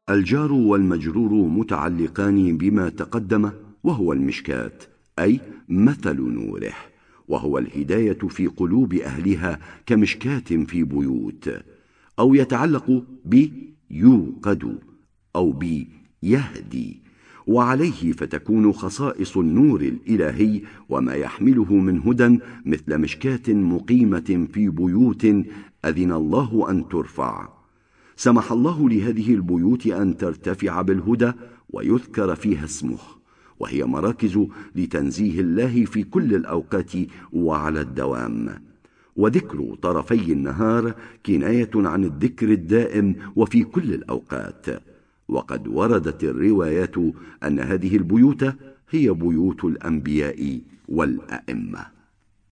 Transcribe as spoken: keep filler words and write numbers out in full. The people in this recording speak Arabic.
الجار والمجرور متعلقان بما تقدم، وهو المشكاة، أي مثل نوره، وهو الهداية في قلوب أهلها كمشكاة في بيوت، أو يتعلق بيوقد أو بيهدي، وعليه فتكون خصائص النور الإلهي وما يحمله من هدى مثل مشكاة مقيمة في بيوت أذن الله أن ترفع. سمح الله لهذه البيوت أن ترتفع بالهدى ويذكر فيها اسمه، وهي مراكز لتنزيه الله في كل الأوقات وعلى الدوام. وذكر طرفي النهار كناية عن الذكر الدائم وفي كل الأوقات. وقد وردت الروايات أن هذه البيوت هي بيوت الأنبياء والأئمة.